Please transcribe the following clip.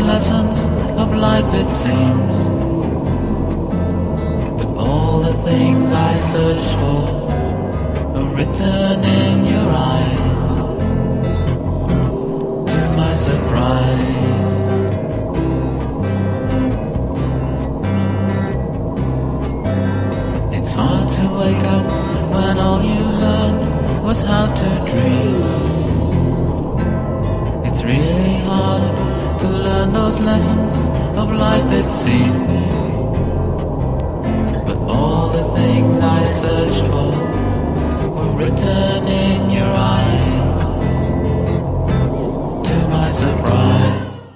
lessons of life it seems. But all the things I searched for are written in your eyes. To my surprise, it's hard to wake up when all you learned was how to dream. It's really hard to learn those lessons of life it seems.